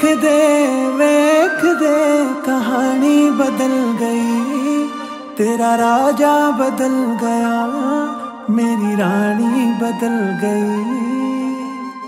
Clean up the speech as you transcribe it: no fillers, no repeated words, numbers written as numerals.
वेख दे कहानी बदल गई। तेरा राजा बदल गया, मेरी रानी बदल गई।